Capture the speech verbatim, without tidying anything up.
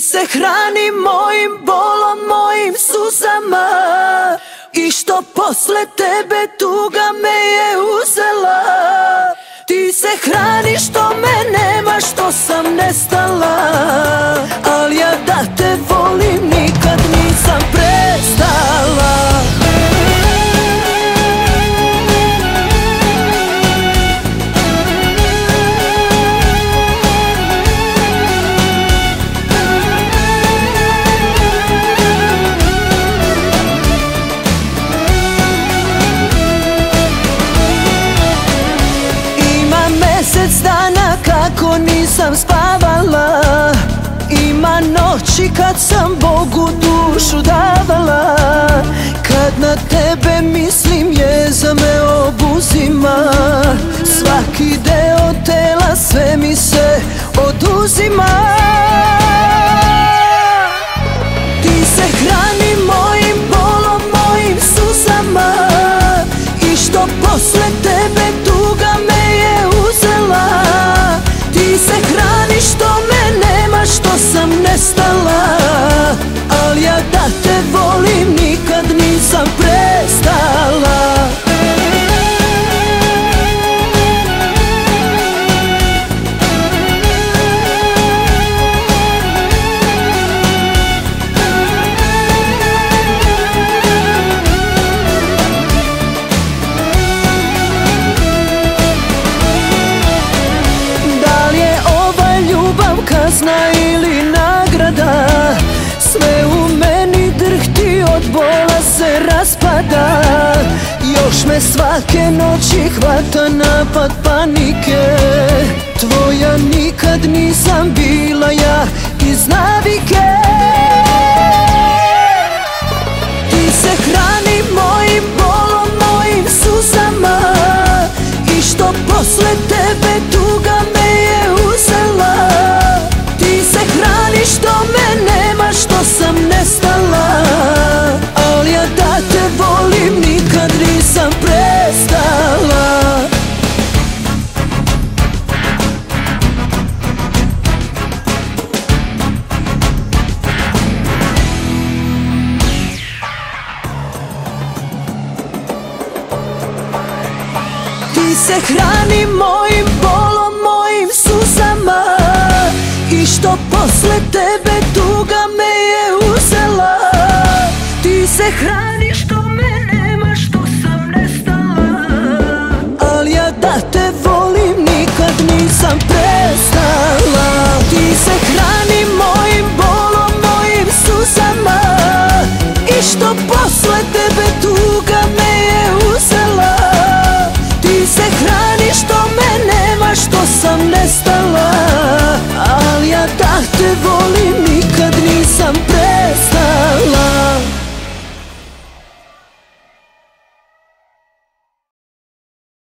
se hrani mojim bolom, mojim suzama, i što posle tebe tuga me je uzela. Ti se hraniš što me nema, što sam nestala, al ja da te volim nikad nisam prestala. Mjesec dana kako nisam spavala, ima noći kad sam Bogu dušu davala. Kad na tebe mislim jeza me obuzima, svaki deo tela sve mi se oduzima. Ti se hrani mojim bolom, mojim suzama, i što posle tebe tuga me je uzela. Ti se hraniš što me nema, što sam nestala, al ja da te volim nikad nisam prestala. Kazna ili nagrada, sve u meni drhti, od bola se raspada. Još me svake noći hvata napad panike, tvoja nikad nisam bila ja iz navike. Ti se hrani mojim bolom, mojim suzama, i što posle tebe tuga me je uzela. Ti se hraniš što me nema, što sam nestala, al ja da te volim nikad nisam prestala. Ti se hrani mojim bolom, mojim suzama, i što posle tebe tuga me je uzela. Ti se hraniš što me nema, što sam nestala, al ja da te volim nikad nisam prestala. Ti se hrani mojim bolom, mojim suzama, i što posle tebe tuga me je uzela. Ti se hraniš što me nema, što sam nestala,